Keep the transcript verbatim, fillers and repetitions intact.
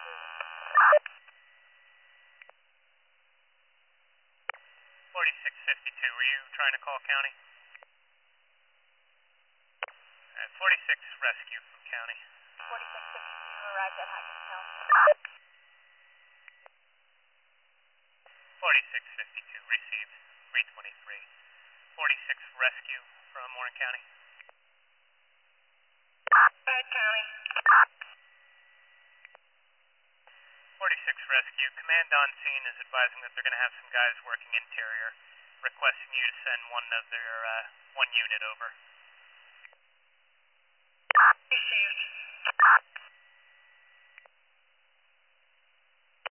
forty-six fifty-two, were you trying to call county? Uh, forty-six rescue from county. forty-six fifty-two arrived at Hackettstown. forty-six fifty-two, received, three twenty-three. forty-six rescue from Warren County. Ed County. forty-six rescue, command on scene is advising that they're going to have some guys working interior, requesting you to send one of their, uh, one unit over. Received.